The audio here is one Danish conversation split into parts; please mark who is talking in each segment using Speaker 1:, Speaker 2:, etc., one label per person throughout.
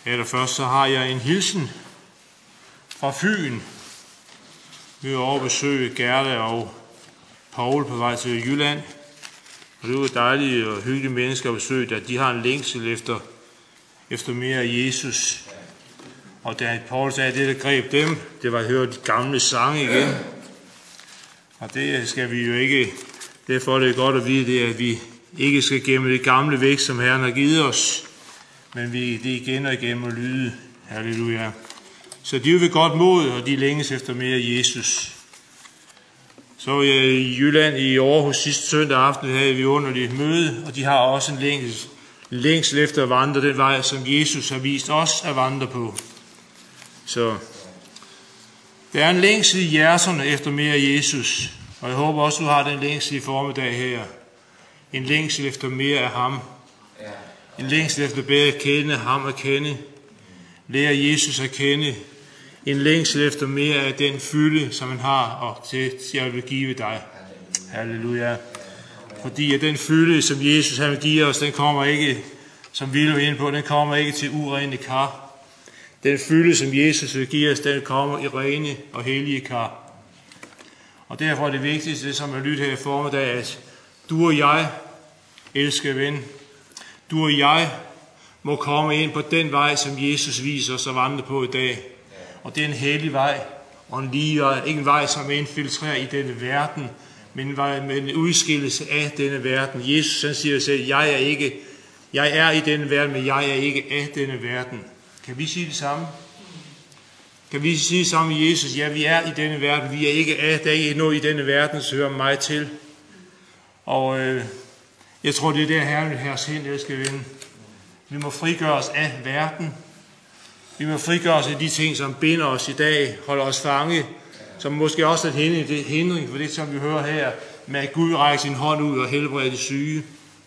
Speaker 1: Allerførst så har jeg en hilsen fra Fyn. Vi er over at besøge Gerda og Paul på vej til Jylland. Og det var dejlige og hyggelige mennesker at besøge, at de har en længsel efter mere af Jesus. Og da Paul sagde, at det der greb dem, det var at høre de gamle sange igen. Og det skal vi jo ikke. Derfor er det godt at vide, det, at vi ikke skal gemme det gamle væk, som Herren har givet os. Men vi det igen og igen må lyde. Halleluja. Så de er ved godt mod, og de længes efter mere af Jesus. Så var jeg i Jylland i Aarhus sidste søndag aften, havde vi underligt møde, og de har også en længsel efter at vandre den vej, som Jesus har vist os at vandre på. Så der er en længsel i hjerterne efter mere af Jesus, og jeg håber også, du har den længsel i formiddag her. En længsel efter mere af ham. En længsel efter bedre at kende ham at kende. Lære Jesus at kende. En længsel efter mere af den fylde, som han har, og til jeg vil give dig. Halleluja. Fordi at den fylde, som Jesus han vil give os, den kommer ikke, som vi er inde på, den kommer ikke til urene kar. Den fylde, som Jesus vil give os, den kommer i rene og hellige kar. Og derfor er det vigtigste, det som er lyttet her i formiddag, at du og jeg, elskede ven, du og jeg må komme ind på den vej, som Jesus viser os at vandre på i dag. Og det er en hellig vej, og en lige vej. Ikke en vej, som infiltrerer i denne verden, men en vej med en udskillelse af denne verden. Jesus han siger selv, jeg er i denne verden, men jeg er ikke af denne verden. Kan vi sige det samme? Kan vi sige det samme med Jesus? Ja, vi er i denne verden, vi er ikke af, der er ikke noget i denne verden, som hører mig til. Og jeg tror, det er der Herren vil have os hen, elskede ven. Vi må frigøre os af verden. Vi må frigøre os af de ting, som binder os i dag, holder os fange, som måske også er en hindring for det, som vi hører her, med at Gud rækker sin hånd ud og helbreder de syge.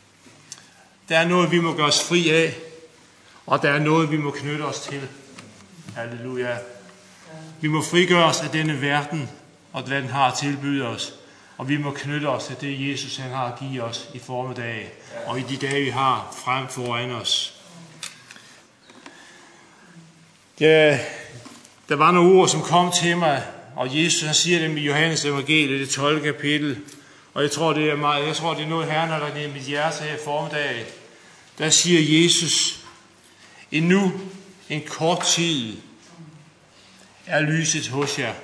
Speaker 1: Der er noget, vi må gøre os fri af, og der er noget, vi må knytte os til. Halleluja. Vi må frigøre os af denne verden, og hvad den har at tilbyde os. Og vi må knytte os til det, Jesus han har at give os i formiddag, og i de dage, vi har frem foran os. Ja, der var nogle ord, som kom til mig, og Jesus han siger dem i Johannes evangeliet, det 12. kapitel. Og jeg tror, det er noget, Herren har lagt ned i mit hjerte her i formiddag. Der siger Jesus, endnu en kort tid er lyset hos jer.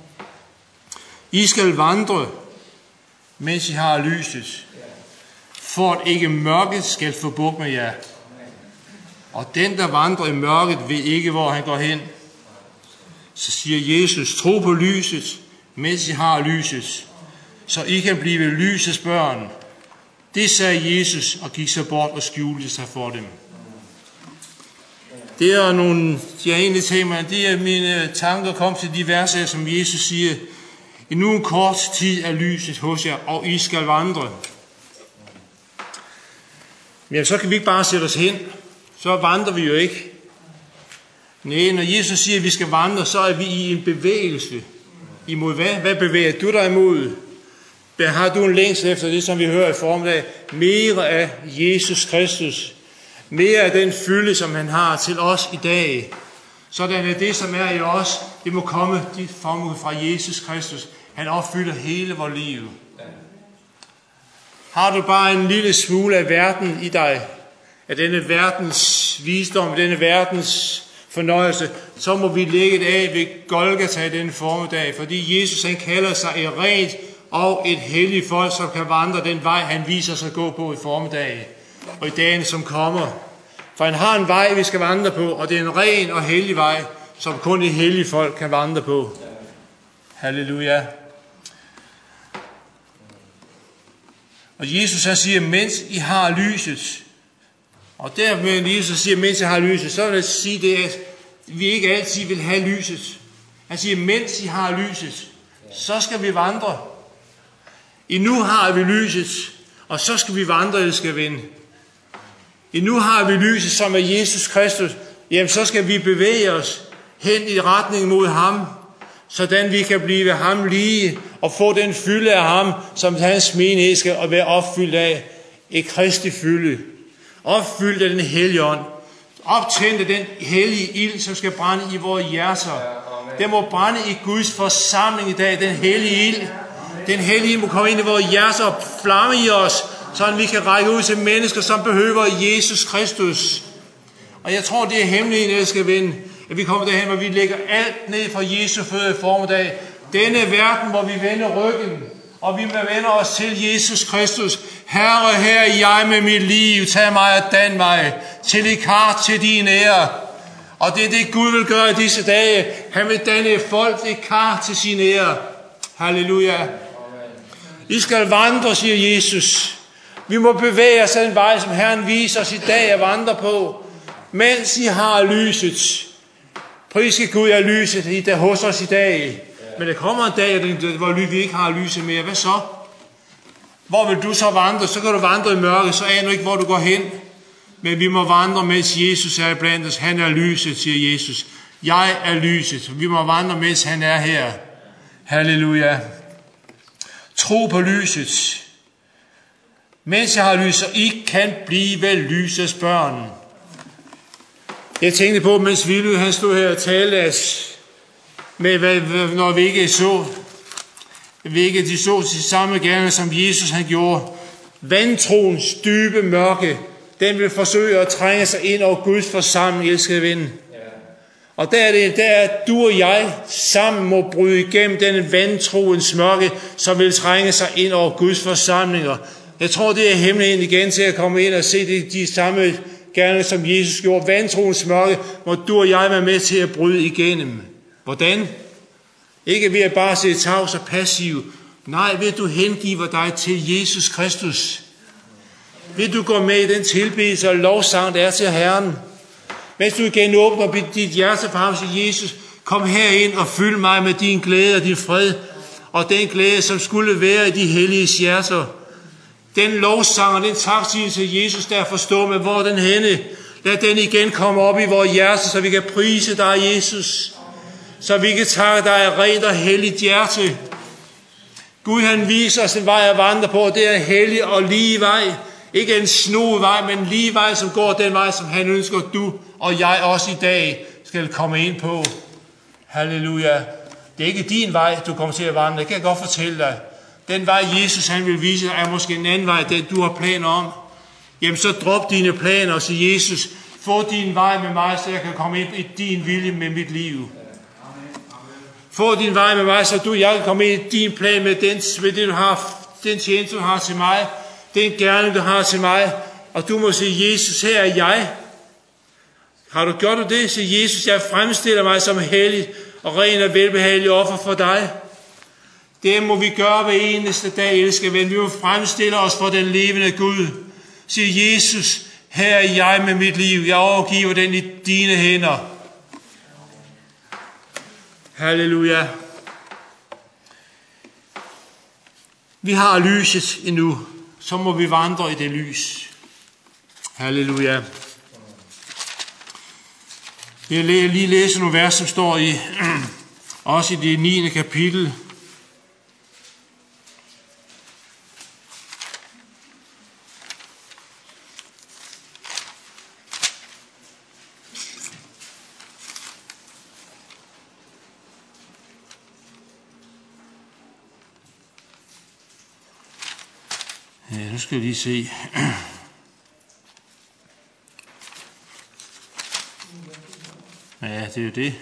Speaker 1: I skal vandre, mens I har lyset, for at ikke mørket skal få bugt med jer. Og den, der vandrer i mørket, ved ikke, hvor han går hen. Så siger Jesus, tro på lyset, mens I har lyset, så I kan blive lysets børn. Det sagde Jesus, og gik så bort og skjulte sig for dem. Det er nogle, jeg har egentlig tænkt mig, det er mine tanker kom til de verser, som Jesus siger, endnu en kort tid er lyset hos jer, og I skal vandre. Men så kan vi ikke bare sætte os hen. Så vandrer vi jo ikke. Nej, når Jesus siger, at vi skal vandre, så er vi i en bevægelse. Imod hvad? Hvad bevæger du dig imod? Der har du en længsel efter det, som vi hører i formiddag. Mere af Jesus Kristus. Mere af den fylde, som han har til os i dag. Sådan er det, som er i os. Det må komme fra Jesus Kristus. Han opfylder hele vores liv. Har du bare en lille smule af verden i dig, af denne verdens visdom, denne verdens fornøjelse, så må vi lægge det af ved Golgata i denne formiddag, fordi Jesus han kalder sig et rent og et helligt folk, som kan vandre den vej, han viser sig at gå på i formiddag og i dagene, som kommer. For han har en vej, vi skal vandre på, og det er en ren og hellig vej, som kun et helligt folk kan vandre på. Halleluja. Og Jesus han siger, mens I har lyset, og dermed Jesus siger, mens jeg har lyset, så vil jeg sige det, at vi ikke altid vil have lyset. Han siger, mens I har lyset, så skal vi vandre. Endnu har vi lyset, og så skal vi vandre, elsker ven. Endnu har vi lyset, som er Jesus Kristus. Jamen, så skal vi bevæge os hen i retning mod ham, sådan vi kan blive ham lige, og få den fylde af ham, som hans menighed skal være opfyldt af. Et Kristi fylde. Opfyldt af den hellige ånd. optænde den hellige ild, som skal brænde i vores hjerter. Den må brænde i Guds forsamling i dag, den hellige ild. Den hellige ild må komme ind i vores hjerter og flamme i os, så vi kan række ud til mennesker, som behøver Jesus Kristus. Og jeg tror, det er hemmeligt, elskede ven, at vi kommer derhen, hvor vi lægger alt ned for Jesu fødder i formiddag. Denne verden, hvor vi vender ryggen, og vi vender os til Jesus Kristus. Herre, her er jeg med mit liv. Tag mig og dan mig til et kar til din ære. Og det er det, Gud vil gøre i disse dage. Han vil danne folk et kar til sin ære. Halleluja. I skal vandre, siger Jesus. Vi må bevæge os den vej, som Herren viser os i dag at vandre på, mens I har lyset. Priske Gud er lyset i der hos os i dag. Men der kommer en dag, hvor vi ikke har lyset mere. Hvad så? Hvor vil du så vandre? Så kan du vandre i mørke, så aner du ikke, hvor du går hen. Men vi må vandre, mens Jesus er blandt os. Han er lyset, siger Jesus. Jeg er lyset. Vi må vandre, mens han er her. Halleluja. Tro på lyset. Mens jeg har lys, så I kan blive lysets børn. Jeg tænkte på, mens Ville han stod her og talte med, når vi ikke så, de så de samme gerne, som Jesus han gjorde. Vantroens dybe mørke, den vil forsøge at trænge sig ind over Guds forsamling, elskede ven. Og der er du og jeg sammen må bryde igennem denne vantroens mørke, som vil trænge sig ind over Guds forsamlinger. Jeg tror, det er hemmeligheden igen til at komme ind og se de samme gerne, som Jesus gjorde. Vantroens mørke må du og jeg være med til at bryde igennem. Hvordan? Ikke ved at bare se tavs og passiv. Nej, ved du hengiver dig til Jesus Kristus. Ved du gå med i den tilbedelse og lovsang, der er til Herren. Mens du igen åbner dit hjerte for ham, siger Jesus, kom herind og fyld mig med din glæde og din fred. Og den glæde, som skulle være i de hellige hjerter. Den lovsang og den taksigelse til Jesus, der forstår med, hvor den henne. Lad den igen komme op i vores hjerte, så vi kan prise dig, Jesus. Så vi kan takke dig af rent og helligt hjerte. Gud han viser os en vej at vandre på, og det er en hellig og lige vej. Ikke en snoet vej, men en lige vej, som går den vej, som han ønsker, du og jeg også i dag skal komme ind på. Halleluja. Det er ikke din vej, du kommer til at vandre. Det kan jeg godt fortælle dig. Den vej, Jesus han vil vise dig, er måske en anden vej, den du har planer om. Jamen så drop dine planer og sig, Jesus, få din vej med mig, så jeg kan komme ind i din vilje med mit liv. Få din vej med mig, så jeg kan komme ind i din plan med det, du har, den tjeneste, du har til mig, den gerning, du har til mig. Og du må sige, Jesus, her er jeg. Har du gjort det? Sige, Jesus, jeg fremstiller mig som hellig og ren og velbehagelig offer for dig. Det må vi gøre hver eneste dag, elsker ven. Vi må fremstille os for den levende Gud. Sige, Jesus, her er jeg med mit liv. Jeg overgiver den i dine hænder. Halleluja. Vi har lyset endnu, så må vi vandre i det lys. Halleluja. Jeg vil lige læse nogle vers, som står i, også i det 9. kapitel. Ja, nu skal jeg lige se. Ja, det er jo det.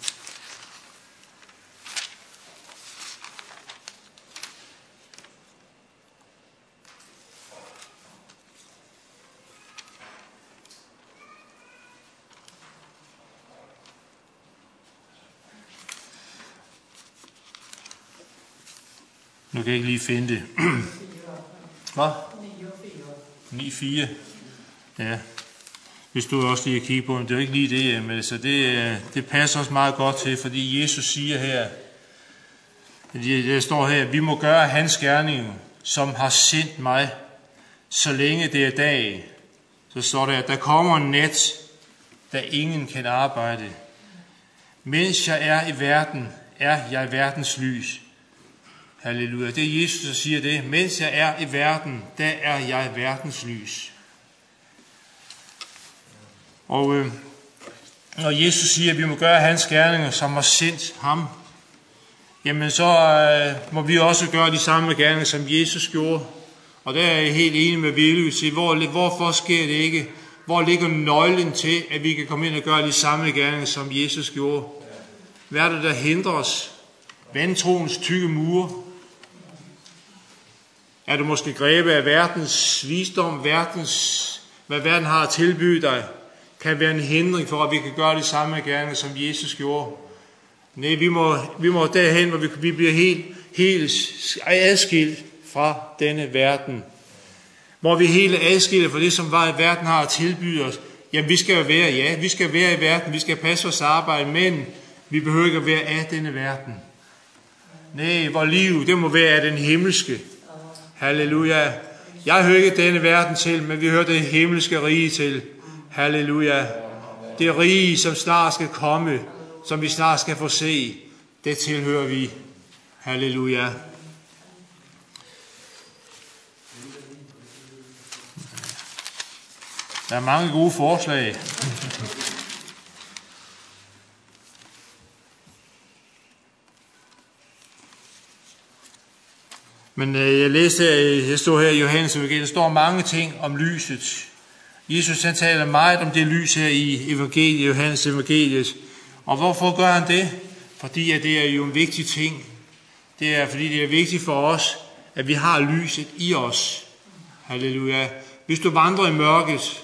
Speaker 1: Nu kan jeg ikke lige finde det. Hvad? 9-4. Ja. Hvis du også lige kigger på det. Det er jo ikke lige det, men så det passer også meget godt til, fordi Jesus siger her, der står her, vi må gøre hans gerning, som har sendt mig, så længe det er dag. Så står der, der kommer en nat, da ingen kan arbejde. Mens jeg er i verden, er jeg verdens lys. Halleluja. Det er Jesus, der siger det. Mens jeg er i verden, der er jeg verdens lys. Og når Jesus siger, at vi må gøre hans gerninger, som har sendt ham, jamen så må vi også gøre de samme gerninger, som Jesus gjorde. Og der er jeg helt enig med Ville. Hvorfor sker det ikke? Hvor ligger nøglen til, at vi kan komme ind og gøre de samme gerninger, som Jesus gjorde? Hvad er det, der hindrer os? Vantroens tykke mure? Er du måske grebet af verdens visdom, hvad verden har at tilbyde dig? Kan være en hindring for, at vi kan gøre de samme gerninger, som Jesus gjorde? Nej, vi må derhen, hvor vi bliver helt adskilt fra denne verden. Hvor vi helt adskilt fra det, som verden har at tilbyde os. Jamen, vi skal være i verden, vi skal passe vores arbejde, men vi behøver ikke at være af denne verden. Nej, vores liv, det må være af den himmelske. Halleluja. Jeg hører ikke denne verden til, men vi hører det himmelske rige til. Halleluja. Det rige, som snart skal komme, som vi snart skal få se, det tilhører vi. Halleluja. Der er mange gode forslag. Men jeg står her i Johannes evangeliet, der står mange ting om lyset. Jesus han taler meget om det lys her i evangeliet, Johannes evangeliet. Og hvorfor gør han det? Fordi at det er jo en vigtig ting. Det er fordi det er vigtigt for os, at vi har lyset i os. Halleluja. Hvis du vandrer i mørket,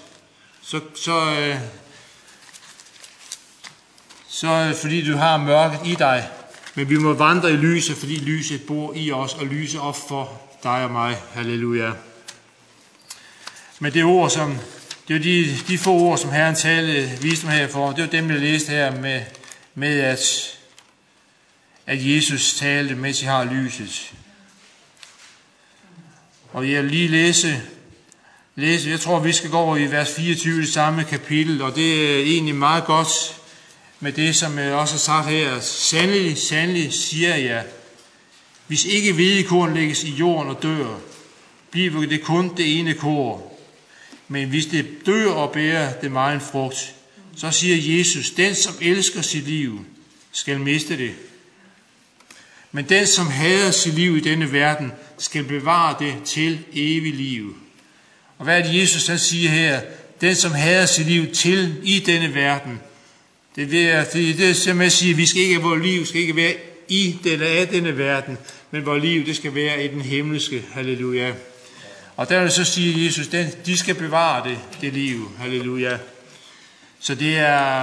Speaker 1: så er det fordi du har mørket i dig. Men vi må vandre i lyset, fordi lyset bor i os og lyser op for dig og mig. Halleluja. Men det ord, det er de få ord, som Herren viste mig herfor, det var dem, jeg læste her med at Jesus talte, mens I har lyset. Og jeg vil lige læse, jeg tror, vi skal gå over i vers 24 det samme kapitel, og det er egentlig meget godt med det, som jeg også har sagt her. Sandelig siger jeg, hvis ikke hvedekorn lægges i jorden og dør, bliver det kun det ene korn. Men hvis det dør og bærer det megen frugt, så siger Jesus, den som elsker sit liv, skal miste det. Men den som hader sit liv i denne verden, skal bevare det til evigt liv. Og hvad er det Jesus han siger her? Den som hader sit liv i denne verden. Det er simpelthen at sige, at vores liv skal ikke være i af denne verden, men vores liv det skal være i den himmelske. Halleluja. Og der vil så sige Jesus, de skal bevare det liv. Halleluja. Så det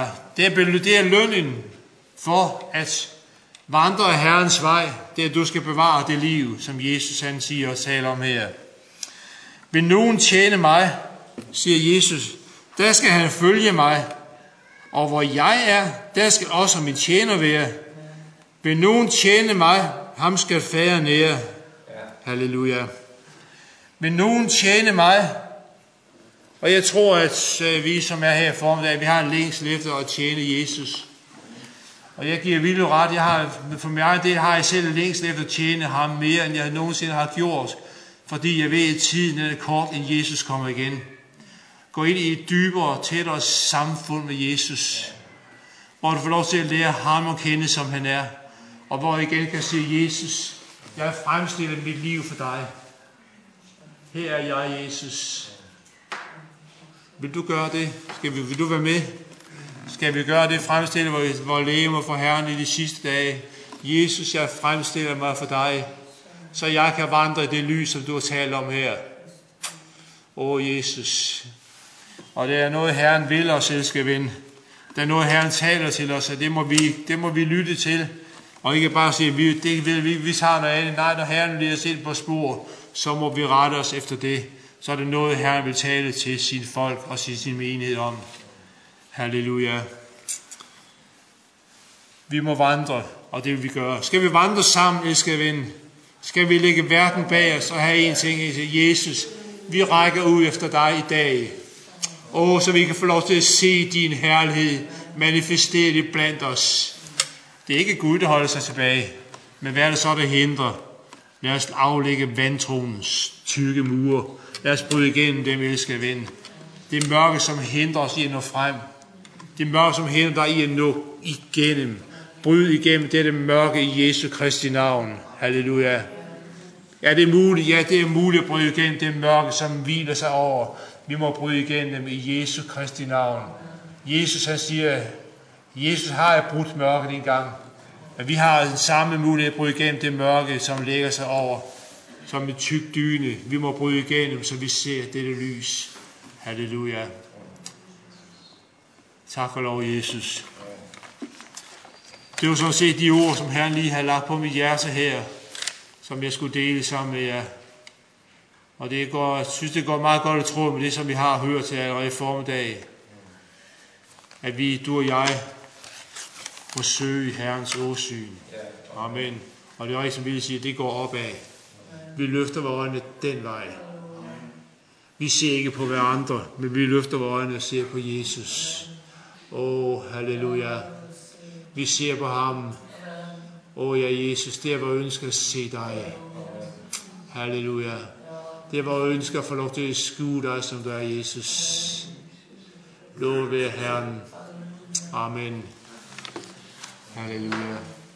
Speaker 1: er lønnen for at vandre af Herrens vej. Det er, at du skal bevare det liv, som Jesus han siger og taler om her. Vil nogen tjene mig, siger Jesus, der skal han følge mig. Og hvor jeg er, der skal også min tjener være. Vil nogen tjene mig, ham skal Faderen ære. Halleluja. Vil nogen tjene mig? Og jeg tror, at vi, som er her i formiddag, vi har en længsel efter at tjene Jesus. Og jeg giver Ville ret. For mig det har jeg selv en længsel efter at tjene ham mere, end jeg nogensinde har gjort. Fordi jeg ved, at tiden er kort, end Jesus kommer igen. Gå ind i et dybere, tættere samfund med Jesus. Hvor du får lov til at lære ham at kende, som han er. Og hvor jeg igen kan sige, Jesus, jeg fremstiller mit liv for dig. Her er jeg, Jesus. Vil du gøre det? Vil du være med? Skal vi gøre det? Fremstille vores legemer for Herren i de sidste dage. Jesus, jeg fremstiller mig for dig, så jeg kan vandre i det lys, som du har talt om her. Jesus. Og det er noget, Herren vil os, elske ven. Det er noget, Herren taler til os, og det må vi lytte til. Og ikke bare sige, vi tager noget andet. Nej, når Herren leder os ind på spor, så må vi rette os efter det. Så er det noget, Herren vil tale til sit folk og sin menighed om. Halleluja. Vi må vandre, og det vil vi gøre. Skal vi vandre sammen, elskede ven? Skal vi lægge verden bag os og have en ting i Jesus? Vi rækker ud efter dig i dag. Så vi kan få lov til at se din herlighed manifestere det blandt os. Det er ikke Gud, der holder sig tilbage. Men hvad er det så, der hindrer? Lad os aflægge vantroens tykke mure. Lad os bryde igennem dem, elskede ven. Det mørke, som hindrer os i at nå frem. Det mørke, som hindrer dig i at nå igennem. Bryd igennem dette mørke i Jesu Kristi navn. Halleluja. Ja, det er muligt. Ja, det er muligt at bryde igennem det mørke, som hviler sig over. Vi må bryde igennem dem i Jesu Kristi navn. Jesus, han siger, Jesus har brudt mørket engang. Men vi har den samme mulighed at bryde igennem det mørke, som lægger sig over. Som en tyk dyne. Vi må bryde igennem, så vi ser dette lys. Halleluja. Tak for lov, Jesus. Det var sådan set de ord, som Herren lige har lagt på mit hjerte her, som jeg skulle dele sammen med jer. Og jeg synes, det går meget godt at tro med det, som vi har hørt til allerede i formiddag. At du og jeg, må søge Herrens åsyn. Amen. Og det er ikke, som vi siger, det går opad. Vi løfter vores øjne den vej. Vi ser ikke på hverandre, men vi løfter vores øjne og ser på Jesus. Halleluja. Vi ser på ham. Ja, Jesus, det er, hvor jeg ønsker at se dig. Halleluja. Det er, hvor jeg ønsker at få lov til at skue dig, som du er, Jesus. Lov være Herren. Amen. Halleluja.